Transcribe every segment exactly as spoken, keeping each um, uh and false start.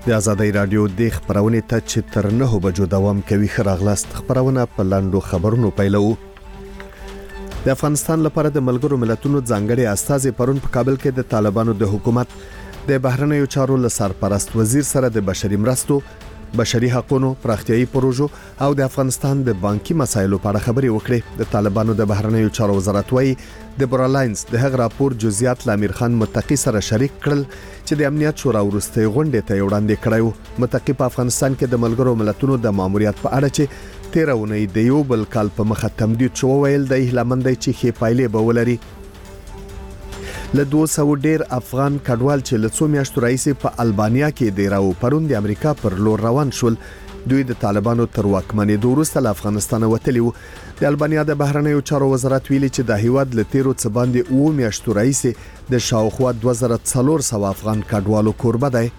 د آزادۍ رادیو د خبرونې ته چې تر نه بجو دوام کوي خراغلاست خبرونه په لاندو خبرونو پیلو. د افغانستان لپاره د ملګرو ملتونو ځانګړي استازي پرون په کابل کې د طالبانو د حکومت د بهرنیو چارو لسرپرست وزیر سره د بشري مرستو، بشري حقوقو، پراختیايي پروژو او د افغانستان د بانکي مسایلو په اړه خبرې وکړې. د طالبانو د بهرنیو چارو وزارت وايي د برالاینز د هغ راپور جزئیات ل امیر خان متقی سره شریک کړل چې د امنیت شورا وروستي غونډې ته وړاندې کړیو. متقی په افغانستان کې د ملګرو ملتونو د ماموریت په اړه چې تیر اونۍ د یو بل کال په مخه تمدید شو ویل د هیلمندۍ چې خې پایلې به ولري. له دوه سوه ډیر افغان کډوال چې له څو میاشتو راځي په البانیا کې د راو پرون د امریکا پر لور روان شول. دوی د طالبانو تر واکمنۍ وروسته له افغانستان وتلی وو. د البانیا د بهرنیو چارو وزارت ویلي چې د هیواد له تیرو څه باندې اوه میاشتو راځي د شاوخوا دوه زره څلور سوه افغان کډوالو کوربه دی.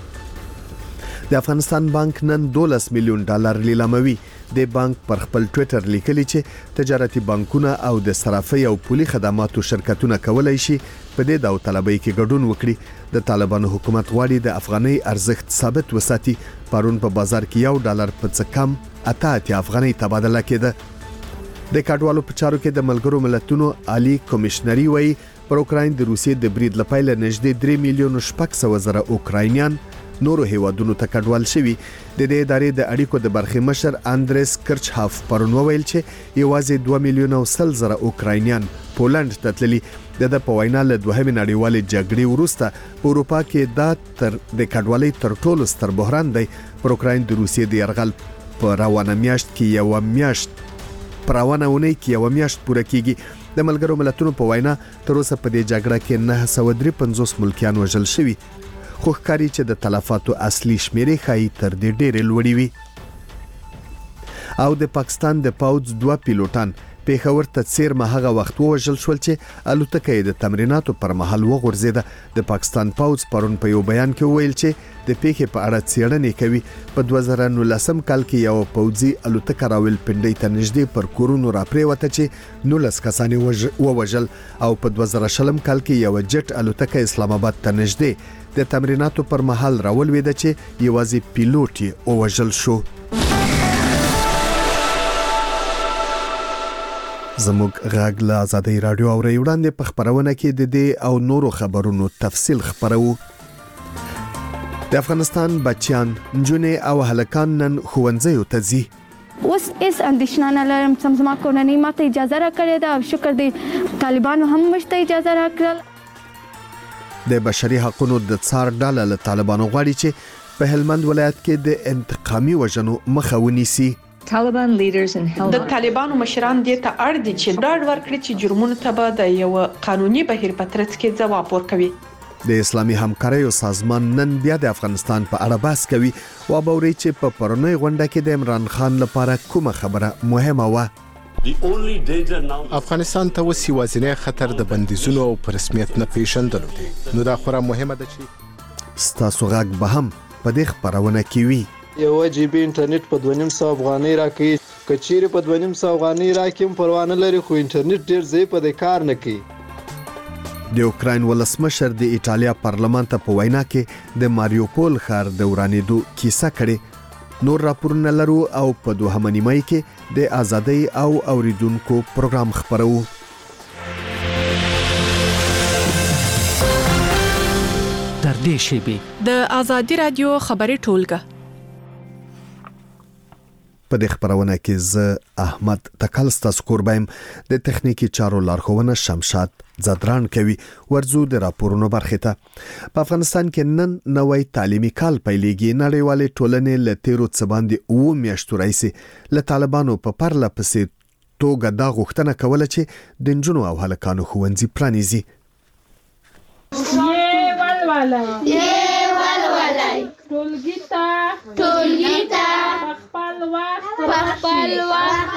د افغانستان بانک نن دولس میلیون ډالر لیلاموي. د بانک پر خپل ټوئیټر لیکلی چې تجارتي بانکونه او د صرافۍ او پولي خدماتو شرکتونه کولای شي په دې داو طلبۍ کې ګډون وکړي. د طالبانو حکومت غواړي د افغاني ارزښت ثابت وساتي. پرون په بازار کې یو ډالر په څه کم اته اتیا افغاني تبادله کېده. د کډوالو په چارو کې د ملګرو ملتونو عالی کمشنري وایي پر اوکراین د روسیې د برید لپاره نږدې درې میلیون شپږ سوه زره اوکراینیان نورو هیوادونو ته کډوال شوي. د دې ادارې د اړیکو د برخې مشر اندریس کرچهاف پرون وویل چې یوازې دوه میلیون او سل زره اوکراینیان پولند ته تللي. د په وینا له دوهمې نړیوالې جګړې وروسته په اروپا کې دا تر د کډوالۍ تر ټولو ستر بحران دی. پر اوکراین د روسیې د یرغل په روانه میاشت کې یو میاشت پر روانه ونې کې یو میاشت پوره کیږي. د ملګرو ملتونو په وینا تر اوسه په دې جګړه کې نه سوه درې پنځوس ملکیان وژل شوي. خو ښکاري چې د تلفاتو اصلي شمیرې ښایي تر دې ډېرې لوړې وي. او د پاکستان د پوځ دوه پیلوټان پیښور ته څیرمه هغه وخت وژل شول چې الوتکه د تمریناتو پر مهال وغورځیده. د پاکستان پوځ پرون په یو بیان کې ویل چې د پیښې په اړه څېړنې کوي. په دوه زره نولسم کال کې یو پوځي الوتکه راولپنډۍ ته نږدې پر کورونو راپریوته چې نولس کسان ووژل او په دوه زره شلم کال کې یو جټ الوتکه اسلام آباد ته نږدې د تمریناتو پر مهال راولويده چې یوازې پیلوټ یې ووژل شو. زموږ غږ له آزادۍ رادیو او وړاندې په خبرونه کې د دې او نورو خبرونو تفصیل خبرو. د افغانستان بچیان، نجونې او هلکان نن ښوونځیو ته ځي. اوس اس اندیشنه نه لرم چې زما کورنۍ ماته اجازه راکړې ده او شکر دی طالبانو هم مشته اجازه راکړل. د بشري حقوقو د څار ډله له طالبانو غواړي چې په هلمند ولایت کې د انتقامي وژنو مخه ونیسي. د طالبانو مشران دې ته اړ دي چې ډاډ ورکړي چې جرمونو ته به د یو قانوني بهیر په ترڅ کې ځواب ورکوي. د اسلامي همکاریو سازمان نن بیا د افغانستان په اړه بحث کوي او باوري چې په پرونی غونډه کې د عمران خان لپاره کومه خبره مهمه و. افغانستان ته وسی وازنه خطر د بندیزونو او پر رسمیت نه پیژندلو دي. نو دا خورا مهمه ده چې ستاسو غږ به هم په دې خبرونه کې وي. یو جی بی انټرنیټ په دوه نیم سوه افغانۍ راکړي. کچېرې په دوه نیم سوه افغانۍ راکړي پروا نه لري خو انټرنیټ ډېر ځای په دې کار نه کوي. د اوکراین ولسمشر د ایټالیا پارلمان ته په وینا کې د ماریوپول ښار د ورانېدو کیسه کړې. نور راپورونه لرو او په دوهمه نیمه کې د آزادۍ او اوریدونکو پروګرام خبرو. تر دې شیبې د آزادۍ رادیو خبري ټولګه په دې خبرونه کې ز احمد تکلستا سکوربایم د تخنیکی چارو لارښوونه شمشاد زدران کوي. ورزو د راپورونو برخه ته. په افغانستان کې نن نوې تعلیمي کال پیلېږي. نړیوالې ټولنې له تیرو څه باندې اوه میاشتو راځي له طالبانو په پرله پسې توګه دا غوښتنه کوله چې د نجونو او هلکانو ښوونځي پرانیزي. یې ولولای یې ولولای ټولګي ته ټولګي ته خپل وخت خپل وخت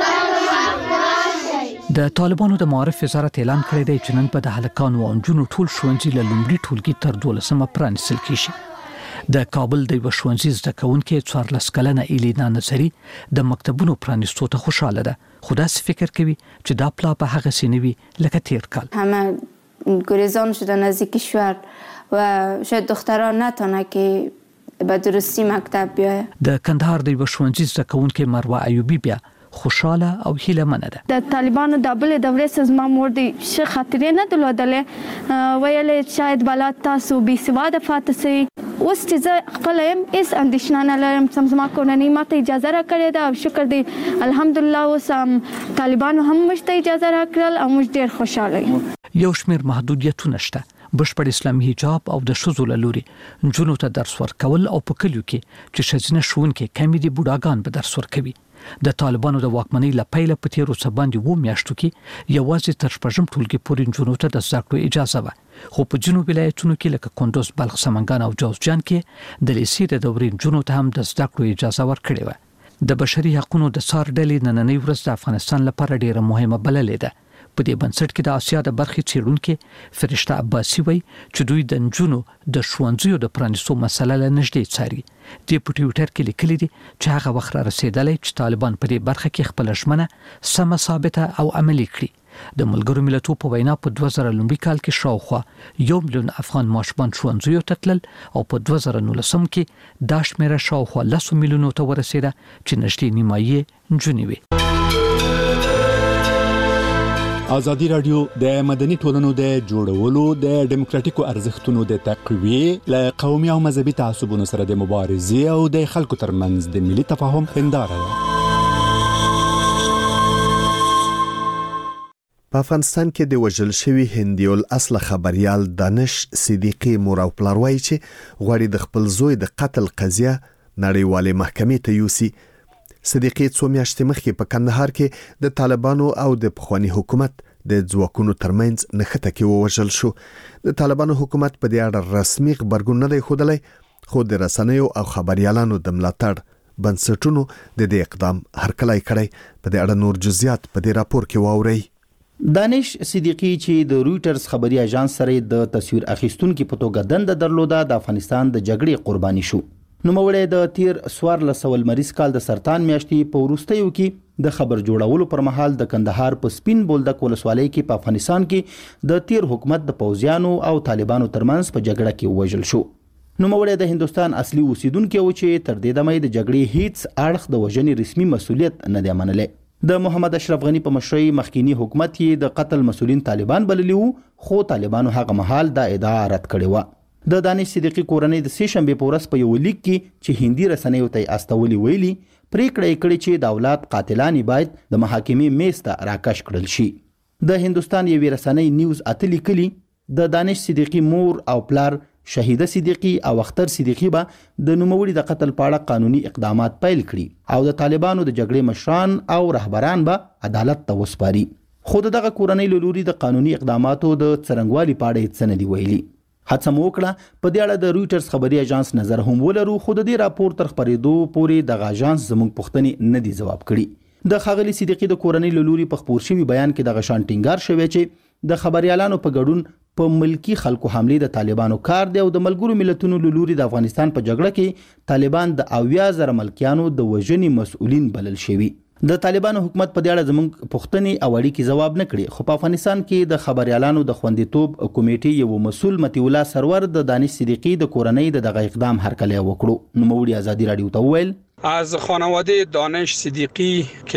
د طالبانو د معارف وزارت اعلان کړی دی چې نن په د هلکانو او نجونو ټول ښوونځي له لومړي ټولګي تر دولسمه پرانیستل کیږي. د کابل د یو ښوونځي زده کوونکې څوارلس کلنه ایلینا نصري د مکتبونو پرانیستو ته خوشاله ده. خو داسې فکر کوي چې دا پلا به هغسې نه وي لکه تیر کال. همه گریزان شدن از کشور و شاید دختران نتونه که به درستی مکتب بیایه. د کندهار د یو ښوونځي زده کوونکې مروه ایوبي بیا خوشاله او هیله منه ده. د طالبانو د بل دورې څخه زما مور دي ښه خاطرې نه درلودلې، ویلې شاید بلا تاسو بې سواده پاتې سئ. اوس چې زه خپله یم هېڅ اندېښنه نه لرم، سم زما کورنۍ ماته اجازه راکړې ده او شکر دی الحمدلله. اوس هم طالبانو هم موږ ته اجازه راکړل او موږ ډېر خوشحاله یو. یو شمېر محدودیتونه شته، بشپړ اسلامي حجاب او د ښځو له لوري نجونو ته درس ورکول او په کلیو کې چې ښځینه ښوونکې کمې دي بوډاګان به درس ورکوي. د طالبانو د واکمنۍ له پیله په تیرو څه باندې اووه میاشتو کې یوازې تر شپږم ټولګي پورې نجونو ته د زده کړو اجازه وه، خو په ځینو ولایتونو کې لکه کندوز، بلخ، سمنګان او جوزجان کې د لیسې د دورې نجونو ته هم د زده کړو اجازه ورکړې وه. د بشري حقوقو د څار ډلې نننۍ ورځ د افغانستان لپاره ډیره مهمه بللې ده. په دې بنسټ کې د اسیا د برخې څېړونکي فرشته عباسي وایي چې دوی د نجونو د ښوونځیو د پرانیستو مسله له نږدې څاري. دوی په ټویټر کې لیکلي دي چې هغه وخت را رسېدلی چې طالبان په دې برخه کې خپله ژمنه سمه ثابته او عملي کړي. د ملګرو ملتونو په وینا په دوه زره لومړي کال کې شاوخوا یو میلیون افغان ماشومان ښوونځیو ته تلل او په دوه زره نولسم کې دا شمېره شاوخوا لسو میلیونو ته ورسېده چې نږدې نیمایي یې نجونې وې. ازادي رادیو د مدني ټولنو د جوړولو د ډیموکراتیکو ارزښتونو د تقویې له قومي او مذهبي تعصبونو سره د مبارزې او د خلکو ترمنځ د ملي تفاهم هنداره ده. په افغانستان کې د وژل شوي هندي الاصل خبريال دانش صدیقي مور او پلار وایي چې غواړي د خپل زوی د قتل قضیه نړیوالې محکمې ته یوسي. صدیقي څو میاشتې مخکې په کندهار کې د طالبانو او د پخوانی حکومت د ځواکونو ترمنځ نښته کې ووژل شو. د طالبانو حکومت په دې اړه رسمي خبرګون نه دی ښودلی، خو د رسنیو او خبريالانو د ملاتړ بنسټونو د دې اقدام هرکلی کړی. په دې اړه نور جزئیات په دې راپور کې واورئ. دانش صدیقي چې د رويټرز خبري اژانس سره د تصویر اخیستونکو په توګه دنده درلوده د افغانستان د جګړې قرباني شو. نوموړی د تیر څوارلس سوه لمریز کال د سرطان میاشتې په وروستیو کې د خبر جوړولو پر مهال د کندهار په سپین بولدک ولسوالۍ کې په افغانستان کې د تیر حکومت د پوځیانو او طالبانو ترمنځ په جګړه کې وژل شو. نوموړی د هندستان اصلي اوسیدونکی و چې تر دې دمه د جګړې هیڅ اړخ د وژنې رسمي مسولیت نه دی منلی. د محمد اشرف غنی په مشرۍ مخکینی حکومت یې د قتل مسولین طالبان بللی وو، خو طالبانو هغه مهال دا ادعا رد کړې وه. د دانش صدیقي کورنۍ د سې شنبې په ورځ په یو لیک کې چې هندي رسنیو ته استولي ویلي پریکړه یې کړې چې د اولاد قاتلان باید د محاکمې میز ته راکش کړل شي. د هندستان یوې رسنۍ نیوز اته لیکلي د دانش صدیقي مور او پلار شهیده صدیقي او اختر صدیقي به د نوموړي د قتل په اړه قانوني اقدامات پیل کړي او د طالبانو د جګړې مشران او رهبران به عدالت ته وسپاري. خو دغه کورنۍ له لوري د قانوني اقداماتو د څرنګوالي په اړه هیڅ نه دي ویلي. هڅه مو وکړه په دې اړه د رويټرز خبري اژانس نظر هم ولرو، خو د دې راپور تر خبرېدو پورې د اژانس زموږ پوښتنې نه دي ځواب کړي. د ښاغلي صدیقي د کورنۍ له لوري په خپور شوي بیان کې د غشان ټینګار شوی چې د خبريالانو په ګډون په ملکی خلکو حمله د طالبانو کار دی او د ملګرو ملتونو له لوري د افغانستان په جګړه کې طالبان د اویا زره ملکیانو د وژنې مسؤلین بلل شوي. د طالبانو حکومت په دې اړه زموږ پوښتنې او اړیکې ځواب نه کړي، خو په افغانستان کې د خبريالانو د خوندیتوب کمیټې یو مسؤل متي الله سرور د دانش صدیقي د کورنۍ د دغه اقدام هرکلی وکړو. نوموړي ازادي رادیو ته وویل از خانواده دانش صدیقی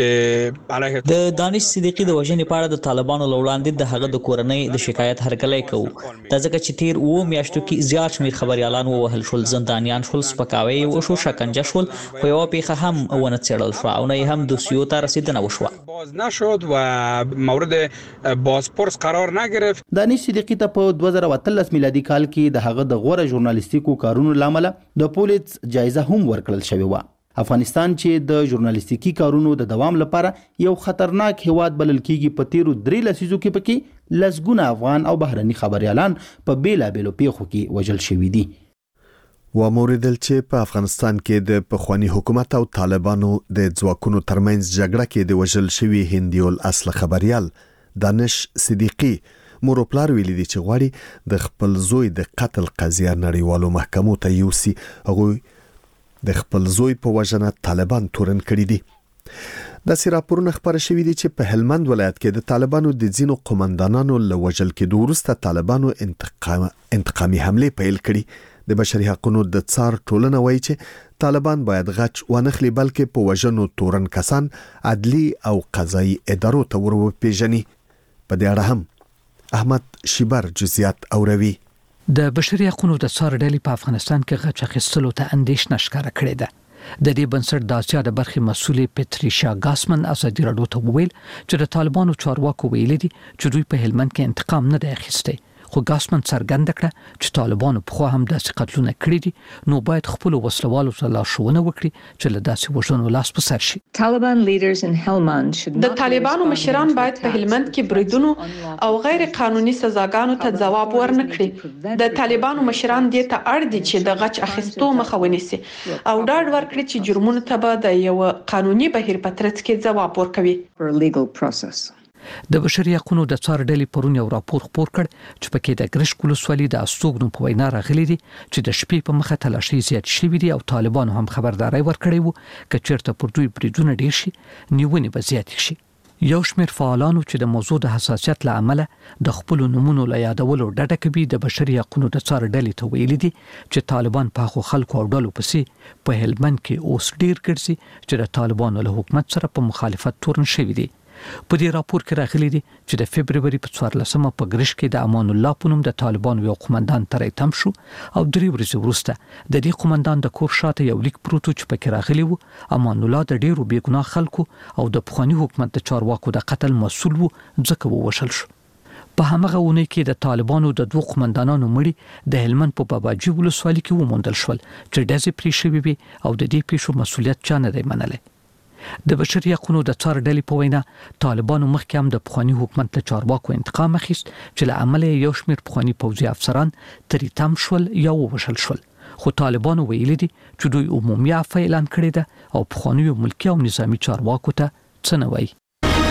که علیه د دانش صدیقی د وژنې په اړه د طالبانو له وړاندې د هغه د کورنۍ د شکایت هرکلی کوو. دا ځکه چې تیر اووه میاشتو کې زیات شمېر خبریالان ووهل شول، زندانیان شول، سپکاوی وشو، شکنجه شول، خو یوه پیښه هم ونه څېړل شوه او نه یې هم دوسیو ته رسیدنه وشوه. باز نشد و مورد بازپرس قرار نگرفت. دانش صدیقی ته په دوه زره اتلس میلادي کال کې د هغه د غوره ژورنالیستیکو کارونو له امله د پولیټس جایزه هم ورکړل شوې وه. افغانستان چې د ژورنالیستیکي کارونو د دوام لپاره یو خطرناک هیواد بلل کیږي، په تیرو درې لسیزو کې پکې لسګونه افغان او بهرني خبريالان په بیلابېلو پیښو کې وژل شوي دي. وموریدل چې په افغانستان کې د پخوانی حکومت او طالبانو د ځواکونو ترمنځ جګړه کې د وژل شوي هندي الاصل خبريال دانش صدیقي مور پلار ویلي دي چې غواړي د خپل زوی د قتل قضیه نړیوالو محکمو ته یوسي. هغوی د خپل زوی په وژنه طالبان تورن کړي دي. داسې راپورونه خبره شوي دي چې په هلمند ولایت کې د طالبانو د ځینو قومندانانو له وژل کېدو وروسته طالبانو انتقام انتقامي حمله پیل کړي. د بشري حقوقو د څار ټولنه وایي چې طالبان باید غچ ونخلي بلکې په وژنو تورن کسان عدلي او قضایي ادارو ته ورپېژني. په دې اړه هم احمد شیبر جزئیات اوروي. د بشري حقوقو د څار ډلې په افغانستان کې غچ اخیستلو ته اندېښنه ښکاره کړې ده. د دې بنسټ د اسیا د برخې مسؤلې پټریشیا ګاسمن ازادي راډیو ته وویل چې د طالبانو چارواکو ویلي دي چې دوی په هلمند کې انتقام نه دی اخیستی، خو ګاسمن څرګنده کړه چې طالبانو په خو هم داسې قتلونه کړي دي، نو باید خپل وسلوالو ته لارښوونه وکړي چې له داسې وژنو لاس په سر شي. د طالبانو مشران باید په هلمند کې بریدونو او غیر قانوني سزاګانو ته ځواب ورنکړي. د طالبانو مشران دې ته اړ دي چې د غچ اخیستو مخه ونیسي او ډاډ ورکړي چې جرمونو ته به د یو قانوني بهیر په ترڅ کې ځواب ورکوي. د بشري حقوقو د څار ډلې پرون یو راپور خپور کړ چې پکې د ګرشک ولسوالۍ د استوګنو په وینا راغلي دي چې د شپې په مخه تلاشي زیات شوي دي او طالبانو هم خبرداري ورکړې وو چې چیرته پر دوی بریدونه ډیر شي نیونې به زیات شي. یو شمېر فعالانو چې د موضوع د حساسیت له امله د خپل نمونو لا یادولو ډډه کوي د بشري حقوقو د څار ډلې ته ویلي دي چې طالبان په خو خلکو او ډلو پسې په هلمند کې اوس ډیر ګرځي چې د طالبانو له حکومت سره په مخالفت تورن شوي دي. په دې راپور کې راغلي دي چې د فبرवरी په څوارلسمه په ګرش کې د امان الله په نوم د طالبانو یو قومندان ترې تم شو او درې ورځې وروسته د دې قومندان د کور شاته یو لیک پروت چې پکې راغلی وو امان الله د ډیرو بیګناه خلکو او د پخوانی حکومت د چارواکو د قتل مسؤل وو ځکه ووشل شو. په همغه ونه کې د طالبانو د دوه قومندانانو مړي د هلمند په باباجي ولسوالۍ کې وموندل شول چې ډزې پرې شوې وي او د دې پیښو مسؤلیت چا نه دی منلی. د بشري حقوقو د څار ډلې په وینا طالبانو مخکې هم د پخوانی حکومت له چارواکو انتقام اخیست چې له عمله یو شمېر پخوانی پوځي افسران ترې تم شول یا ووژل شول، خو طالبانو ویلي دي چې دوی عمومي عفو اعلان کړی ده او پخوانی ملکي او نظامی چارواکو ته څه نه وایي.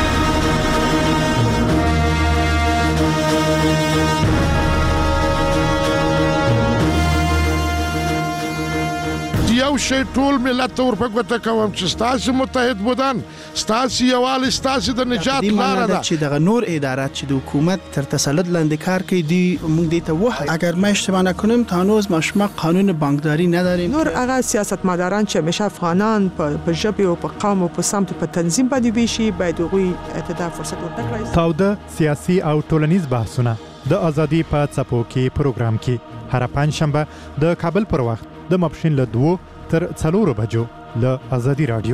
یو شی ټول ملت ته ورپګوته کوم چې ستاسو متحد بودن ستاسو یوالي ستاسو د نجات لاره ده چې دغه نور ادارات چې د حکومت تر تسلط لاندې کار کوي دی موږ دې ته وایي اگر ما اشتباه نکنم تا هنوز ما شما قانون بانکداری نداریم. نور هغه سیاستمداران چې همیشه افغانان په ژبه او په قوم او په سمت په تنظیم باندې ویشي باید هغوی ته دا فرصت ورکړي. تاوده سیاسي او ټولنیز بحثونه د ازادي په څپو کې پروګرام کې هر پنځشنبه د کابل پر وخت د ماپښین له دوه تر څلورو بجو له ازادي رادیو.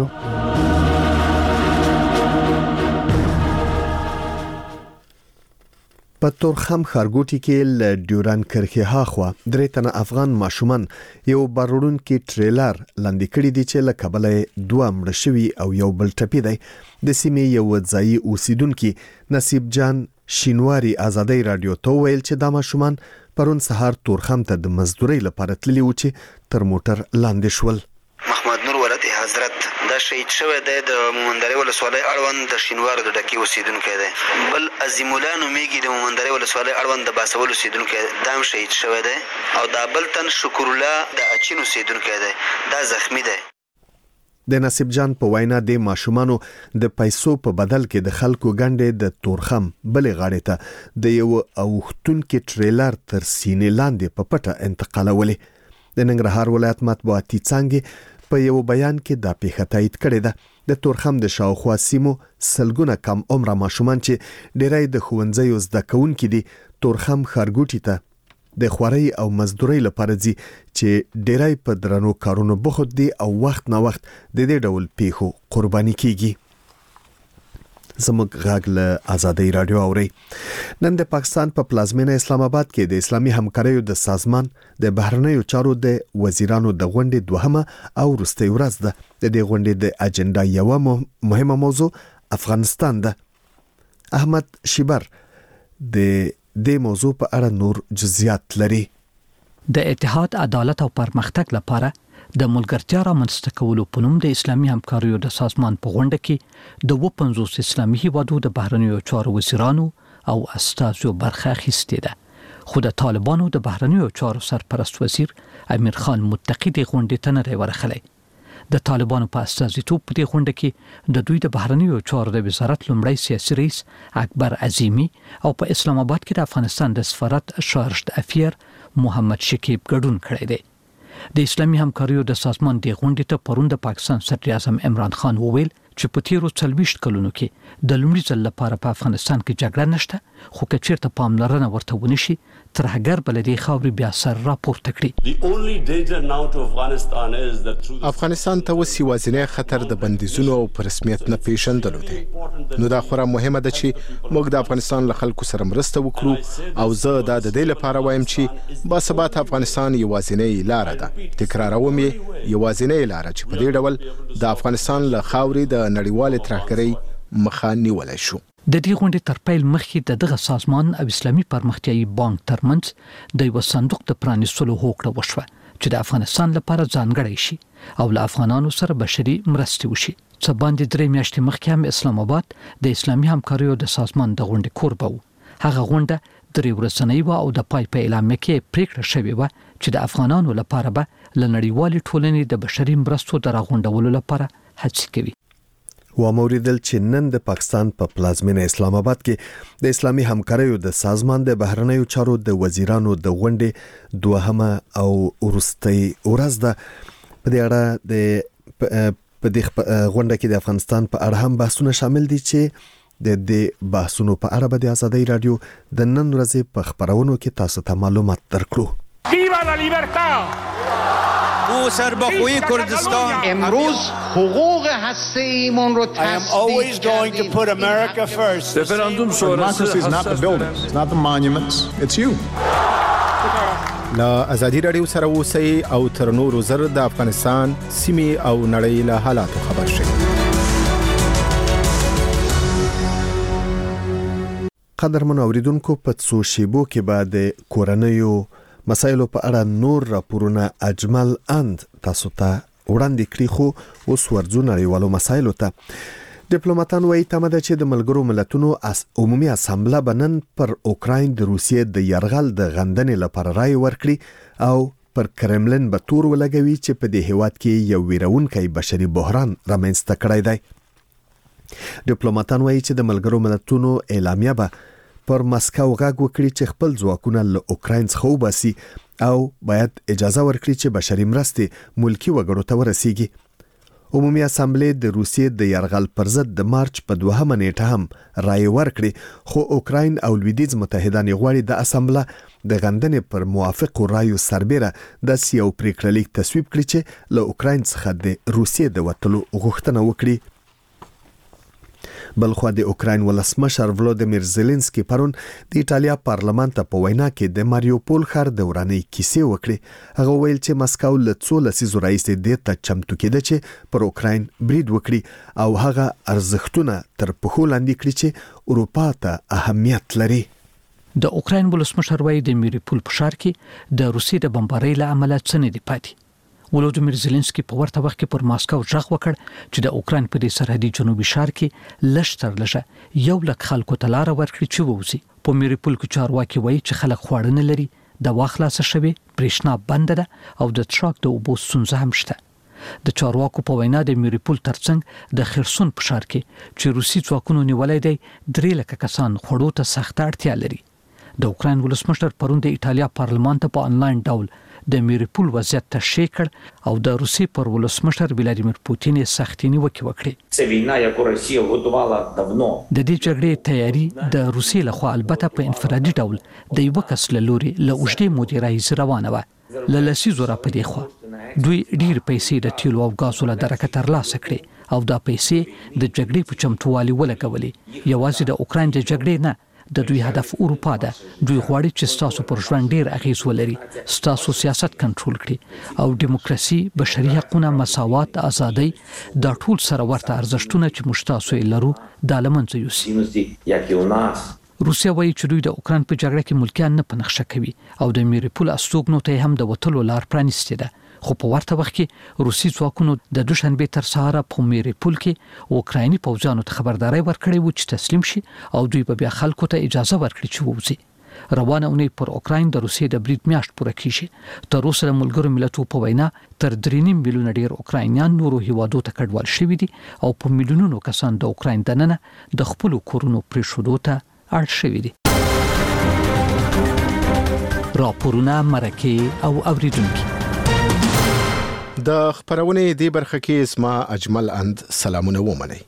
په تورخم ښارګوټي کې له ډیوران کرښې هاخوا درې تنه افغان ماشومان یو بارونکي ټریلر لاندې کړي دي چې له کبله دوه مړه شوي او یو بل ټپي دی. د سیمې یو ځایي اوسیدونکي نصیب جان شینواری ازادي رادیو ته ویل چې دا ماشومان پرون سهار تورخم ته د مزدوري لپاره تللی و چې تر موټر لاندې شول. محمد نور ولد حضرت دا شهید شوی دی د مومندري ولسوالۍ اړوند د شینوار د ډکی اوسیدونکی دی. بل عظیم الله نومیږي د مومندري ولسوالۍ اړوند د باسول اوسیدونکی دا هم شهید شوی دی او دا بل تن شکر الله د اچین اوسیدونکی دی دا زخمی دی. د نصیب جان په وینا د ماشومانو د پیسو په بدل کې د خلکو ګنډې د تورخم بلې غاړې ته د یو اوختونکي ټریلر تر سینې لاندې په پټه انتقالولې. د ننګرهار ولایت مطبوعاتي څانګې په یو بیان کې دا پیښه تایید کړې ده. د تورخم د شاوخوا سیمو سلګونه کم عمره ماشومان چې ډیری د ښوونځیو زده کوونکي دي تورخم ښارګوټي ته د خواري او مزدوري لپاره ځي چې ډیری په درنو کارونو بوخت دي او وخت نه وخت د دې ډول پیښو قرباني کیږي. زموږ غږ له ازادي رادیو اوري. نن د پاکستان په پلازمینه اسلام آباد کې د اسلامي همکاریو د سازمان د بهرنیو چارو د وزیرانو د غونډې دوهمه او وروستۍ ورځ ده. د دې غونډې د اجنډا یو مهمه موضوع افغانستان ده. احمد شیبر د د موضوع په اړه نور جزئیات لري. د اتحاد عدالت او پرمختګ لپاره د ملګرتیا رامنځته کولو په نوم د اسلامي همکاریو د سازمان په غونډه کې د پنځوس اسلامي هیوادو د بهرنیو چارو وزیرانو او استازو برخه اخیستې ده. خو د طالبانو د بهرنیو چارو سرپرست وزیر امیر خان متقی د غونډې ته نه ورغلی. د طالبانو په استازیتوب په دې غونډه کې د دوی د بهرنیو چارو د وزارت لومړی سیاسي رئیس اکبر عظیمی او په اسلام آباد کې د افغانستان د سفارت شارژ افیر محمد شکیب ګډون کړی دی. د اسلامي همکاریو د سازمان د غونډې ته پرون د پاکستان صدر اعظم عمران خان وویل چې په تیرو څلوېښت کلونو کې د لومړي ځل لپاره په افغانستان کې جګړه نشته، خو که چیرته پاملرنه ورته ونشي ترهګر بلدي خاورې بیا سر راپورته کړي. افغانستان ته اوس یوازینی خطر د بندیزونو او په رسمیت نه پیژندلو دی. نو دا خورا مهمه ده چې موږ د افغانستان له خلکو سره مرسته وکړو او زه دا د دې لپاره وایم چې باثبات افغانستان یوازینی لاره ده. تکراروم یې، یوازینی لاره چې په دې ډول د افغانستان له خاورې د نړیوال ترهګرۍ مخه نیولای شو. د دې غونډې تر پیل مخکې د دغه سازمان او اسلامي پرمختیایي بانک ترمنځ د یو صندوق د پرانیستلو هوکړه وشوه چې د افغانستان لپاره ځانګړی شي او له افغانانو سره بشري مرستې وشي. څه باندې درې میاشتې مخکې هم اسلام آباد د اسلامي همکاریو د سازمان د غونډې کوربه و. هغه غونډه درې ورځنۍ وه او د پای په اعلامیه کې پریکړه شوې وه چې د افغانانو لپاره به له نړیوالې ټولنې د بشري مرستو د راغونډولو لپاره هڅې کوي. و موریدل چې نن د پاکستان په پلازمینه اسلام آباد کې د اسلامي همکاریو د سازمان د بهرنیو چارو د وزیرانو د غونډې دوهمه او وروستۍ ورځ ده. په دې اړه د په دې غونډه کې د افغانستان په اړه هم بحثونه شامل دي چې د دې بحثونو په اړه به د آزادۍ رادیو د نن ورځې په خبرونو کې تاسو ته معلومات درکړو. ویوا لا لیبرتا! او سربخوی کردستان امروز حقوق هسته‌ایمون رو تصدیق کردیم. Referendum sonrası is not the buildings, it's not the monuments, it's you. لا آزادۍ رادیو سره اوسئ او تر نورو زر د افغانستان سیمې او نړۍ له حالاتو خبر شئ. قدرمن اوریدونکو، په څو شیبو کې به د کورنیو مسایلو په اړه نور راپورونه اجمل اند تاسو ته وړاندې کړي، خو اوس ورځو نړیوالو مسایلو ته. ډیپلوماټان وایي تمه ده چې د ملګرو ملتونو عمومي اسامبله به نن پر اوکراین د روسیې د یرغل د غندنې لپاره رای ورکړي او پر کرملن به تور ولګوي چې په دې هیواد کې یو ویرونکی بشري بحران رامنځته کړی دی. ډیپلوماټان وایي چې د ملګرو ملتونو اعلامیه به پر مسکو غږ وکړي چې خپل ځواکونه له اوکراین څخه وباسي او باید اجازه ورکړي چې بشري مرستې ملکی وګړو ته ورسیږي. عمومي اسامبلې د روسیې د یرغل پر ضد د مارچ په دوهمه نیټه هم رای ورکړي، خو اوکراین او لویدیځ متحدان غواړي د اسامبله د غندنې پر موافقو رایو سربیره داسې یو پریکړه لیک تصویب کړي چې له اوکراین څخه د روسیې د وتلو غوښتنه وکړي. بلخوا د اوکراین ولسمشر ولودیمیر زيلنسکي پرون د ایټالیا پارلمان ته په وینا کې د ماریوپول ښار د ورانۍ کیسې وکړي. هغه ویل چې مسکو له څو لسیزو راهیسې دې ته چمتو کېده چې پر اوکراین برید وکړي او هغه ارزښتونه تر پښو لاندې کړي چې اروپا ته اهمیت لري. د اوکراین ولسمشر وایي د ماریوپول په ښار کې د روسیې د بمبارۍ له امله څه نه دي پاتې. ولودیمیر زيلنسکي په ورته وخت کې پر ماسکو ژغ وکړ چې د اوکراین په دې سرحدي جنوبي ښار کې لږ تر لږه یو لک خلکو ته لار ورکړي چې ووځي. په ماریوپول کې چارواکي وایي چې خلک خواړه نه لري، د واخلاصه شوی برېښنا بند ده او د ټرک د اوبو ستونزه هم شته. د چارواکو په وینا د ماریوپول ترڅنګ د خرسون په ښار کې چې روسي ځواکونو نیولای دی درې لکه کسان خوړو ته سخت اړتیا لري. د اوکراین ولسمشر پرون د ایټالیا پارلمان ته په انلاین ډول د ماریوپول وضعیت تشریح کړ او د روسیې پر ولسمشر ولادیمیر پوتین سختې نیوکې وکړې. د دې جګړې تیاری د روسیې لخوا البته په انفرادي ډول د یو کس له لوري له اوږدې مودې راهیسې روانه وه. له لسیزو را په دې خوا دوی ډیر پیسې د تیلو او ګازو له درکه ترلاسه کړې او دا پیسې د جګړې په چمتووالي ولګولې. یوازې د اوکراین د جګړې نه، د دوی هدف اروپا ده. دوی غواړي چې ستاسو پر ژوند ډیر اغیز ولري، ستاسو سیاست کنټرول کړي او دیموکراسي، بشري حقوقونه، مساوات، ازادي دا ټول سره ورته ارزښتونه چې موږ تاسو یې لرو د لمنځه یوسي. روسیا وایي چې دوی د اوکراین په جګړه کې ملکیان نه پنځه کوي او د ماریوپول استوګنو ته هم د وټلو لار پرانیستې ده. خو په ورته وخت کې روسي ځواکونو د دوشنبه تر سهار په ماریوپول کې اوکرایني پوځیانو ته خبرداري ورکړې و چې تسلیم شي او دوی به بیا خلکو ته اجازه ورکړي چې ووځي. روانه اونۍ پر اوکراین د روسیې د برید میاشت پوره کیږي. تر اوسه د ملګرو ملتونو په وینا تر درې نیم میلیونه ډیر اوکراینیان نورو هیوادو ته کډوال شوي دي او په میلیونونو کسان د اوکراین دننه د خپل کورونو پریښودو ته اړ شوي دي. راپورونه مرکه او اوریدونکو د خبرونې دی برخه کې اسما اجمل اند سلامونه ومني.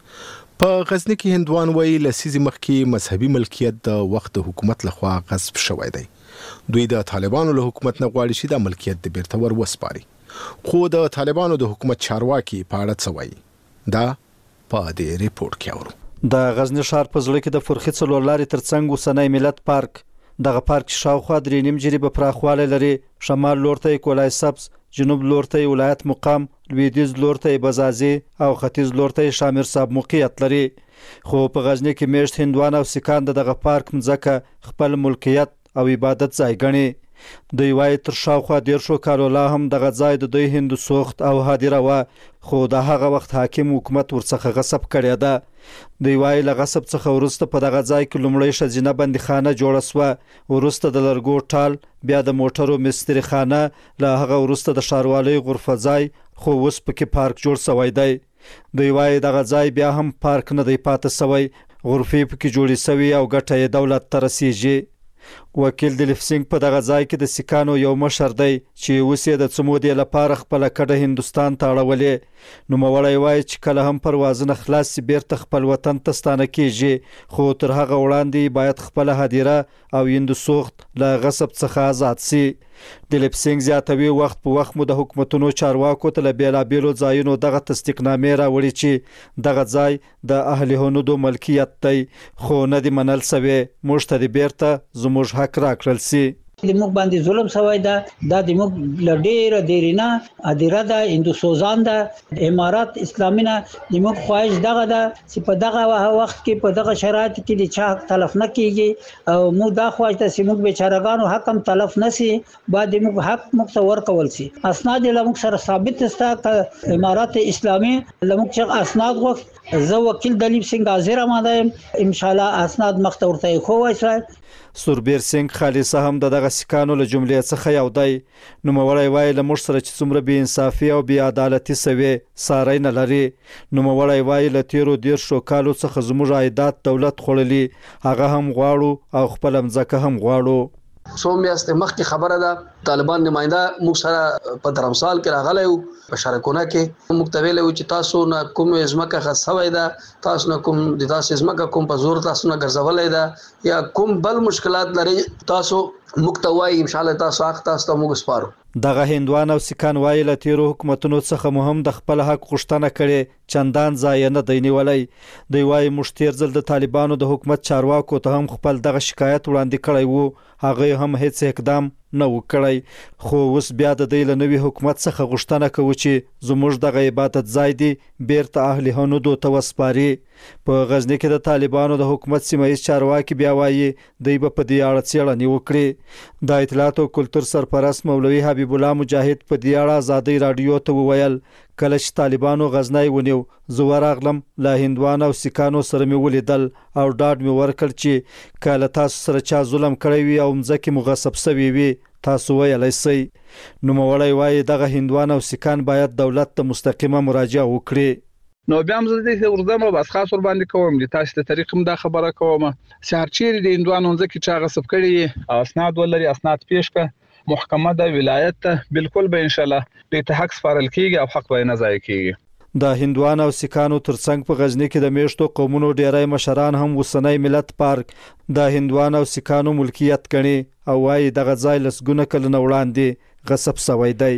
په غزنی کې هندوان وی لسیزي مخکې مذهبي ملکیت د وخت حکومت لخوا غصب شوی دی. دوی د طالبانو له حکومت نه غواړي چې د ملکیت د بیرته ور وسپاري. خو د طالبانو د حکومت چارواکي په اړه څه وایي دا په دې ریپورت کې اورو. د غزنی ښار په زړه کې د فرخي څلور لارې ترڅنګ اوسنی ملت پارک دغه پارک شاوخوا درې نیم جریبه پراخوالی لري. شمال لور ته کولای سبز، جنوب لور ته ولایت مقام، لویدیځ لور ته بزازي او ختیځ لور ته شامر صاحب موقعیت لري. خو په غزنی کې میشت هندوان او سکان دغه پارک مځکه خپل ملکیت او عبادت ځای ګڼي. دوی وایي تر شاوخوا دیرشو کالو لا هم دغه ځای د دوی هندو سوخت او هدیره وه، خو د هغه وخت حاکم حکومت ورڅخه غصب کړی ده. دوی وایي له غصب څخه وروسته په دغه ځای کې لومړی ښځینه بندیخانه جوړه سوه، وروسته د لرګو ټال، بیا د موټرو مستري خانه، له هغه وروسته د ښاروالۍ غرفه ځای، خو اوس پکې پارک جوړ سوی دی. دوی وایي دغه ځای بیا هم پارک نه دی پاتې سوی، غرفې پکې جوړې سوي او ګټه یې دولت ته رسیږي. وکیل دلیپ سنگ په دغه ځای کې د سکانو یو مشر دی چې اوس یې د څه مودې لپاره خپله کډه هندوستان ته اړولې. نوموړی وایي چې کله هم پروازونه خلاص سي بیرته خپل وطن ته ستانه کیږي، خو تر هغه وړاندې باید خپله هدیره او هندو سوخت له غصب څخه آزاد سي. دلیپ سنگ زیاتوي وخت په وخت مو د حکومتونو چارواکو ته له بیلابیلو ځایونو دغه تصدیقنامې راوړي چې دغه ځای د اهل هنودو ملکیت دی، خو نه دي منل سوی موږ ته د بیرته زموږ حق راکړل سي. د موږ باندې ظلم شوی ده، دا د موږ له ډېره دیرینه هدیره ده، هندو سوزان ده، امارات اسلامي نه د موږ خواهش دغه ده چې په دغه وخت کې په دغه شرایط کې د چا حق تلف نه کیږي او موږ دا خواهش ده چې موږ بیچارهګانو حق هم تلف نه سي، باید موږ حق موږ ته ورکول سي. اسناد له موږ سره ثابت ستا ک امارات اسلامي له موږ چې اسناد غوښت، زه وکیل دلیپ سنگ حاضر آماده یم، ان شاء الله اسناد مخ ته ورته خوای. سوربیر سنگ خالصه هم د دغه سکانو له جملې څخه یو دی. نوموړی وایي له موږ سره چې څومره بې انصافي او بې عدالتي سوې ساری نه لري. نوموړی وایي له تیرو دیرشو کالو څخه زموږ عایدات دولت خوړلي، هغه هم غواړو او خپله مځکه هم غواړو. څو میاشتې مخکې خبره ده طالبان نماینده موږ سره په درمسال کې راغلی و، په شارکونه کې موږ ته ویلی و چې تاسو نه کوم ځمکه خرڅ سوی ده، تاسو نه کوم د داسې ځمکه کوم په زور تاسو نه ګرځولی ده یا کوم بل مشکلات لري تاسو موږ ته وایي، انشاءالله تاسو حق تاسو ته موږ سپارو. دغه هندوان او سکان وایي له تیرو حکومتونو څخه مو هم د خپل حق غوښتنه کړې، چندان ځای نه دی نیولی. دوی وایي موږ تیر ځل د طالبانو د حکومت چارواکو ته هم خپل دغه شکایت وړاندې کړی و، هغه هم هیڅ اقدام نه و کړی. خو اوس بیا د دوی له نوي حکومت څخه غوښتنه کوو چې زموږ دغه عبادت ځای دی بیرته اهل هنودو ته وسپاري. په غزنی کې د طالبانو د حکومت سیمایي چارواکي بیا وایي دوی به په دې اړه څېړنې وکړي. د اطلاعات او کلتور سرپرست مولوي حبیب الله مجاهد په دې اړه ازادۍ راډیو ته وویل کله چې طالبانو غزنی ونیو زه ورغلم، له هندوان او سکانو سره مې ولیدل او ډاډ مې ورکړ چې که له تاسو سره چا ظلم کړی وي او مځکې مو غصب سوي وي تاسو ویلی سئ. نوموړی وایي دغه هندوان او سکان باید دولت ته مستقیمه مراجعه وکړي. نو بیا هم زه دې ورځم او بس خاص ور باندې کوم د تاسو ته طریق هم دا خبره کوم چې هر چیرې د هندوانو ځکه چا غصب کړي او اسناد ولري اسناد پیش کړه محکمه د ولایت ته بالکل به ان شاء الله د حق سپارل کیږي او حق به نه ضایع کیږي. د هندوان او سکانو ترڅنګ په غزنی کې د میشتو قومونو ډیری مشران هم وسنۍ ملت پارک د هندوان او سکانو ملکیت ګڼي او وايي دغه ځای لسګونه کلونه وړاندې غصب شوی دی.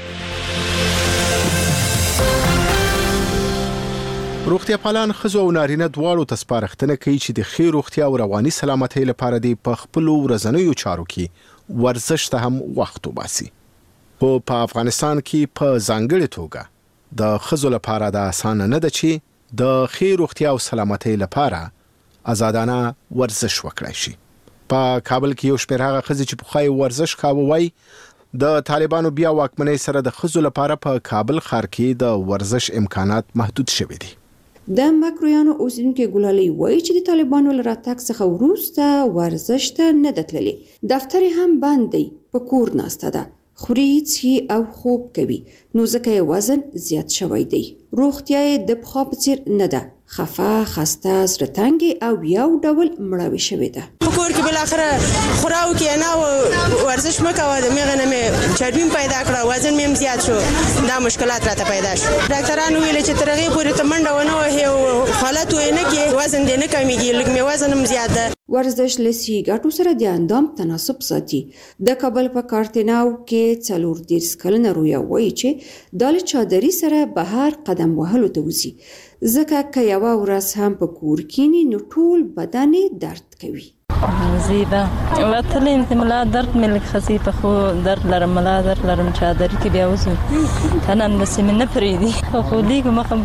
روغتیا پالان ښځو او نارینه دواړو ته سپارښتنه کوي چې د ښې روغتیا او رواني سلامتۍ لپاره د په خپلو ورځنیو چارو کې ورزش ته هم وخت وباسي. خو په افغانستان کې په ځانګړې توګه د ښځو لپاره دا اسانه نه ده چې د ښې روغتیا او سلامتۍ لپاره آزادانه ورزش وکړای شي. په کابل کې یو شمېر هغه ښځې چې پخوا یې ورزش کاوه وایي د طالبانو بیا واکمنۍ سره د ښځو لپاره په کابل ښار کې د ورزش امکانات محدود شوي دي. د مکرویانو اوسیدونکو ګلالي وایي چې د طالبانو له راتګ څخه وروسته ورزش ته نه ده تللې، دفتر هم بند دی، په کور ناسته ده، خوري څښي او خوب کوي نو ځکه یې وزن زیات شوی دی. روغتیا یې د پخوا په څیر نه ده، خفه، خسته، زړه تنګې او یو ډول مړاوې شوې ده. په کور کې بالاخره خوراو کې نه ورزش مه کوه، د مېغه نه مې چربي پیدا کړه، وزن مې هم زیات شو، دا مشکلات راته پیدا شو. ډاکټرانو ویل چې تر هغې پورې ته منډه ونه وهې او حالت یې نه کړې، وزن دې نه کمیږي، لږ مې وزن هم زیات ده. ورزش له سیګاټو سره د اندام تناسب ساتي. د کابل په کارتناو کې څلور دېرش کلنه رویا وایي چې دا له چادري سره بهر قدم وهلو ته وځي، ځکه که یوه ورځ هم په کور کینی نو ټول بدن درد کوي. زیبا وتلین ته ملا درد ملک خصیفه خو درد لرم، ملا درد لرم، چادر کې بیا وځو تنن بس مې نه پریدي خو لیګ مخم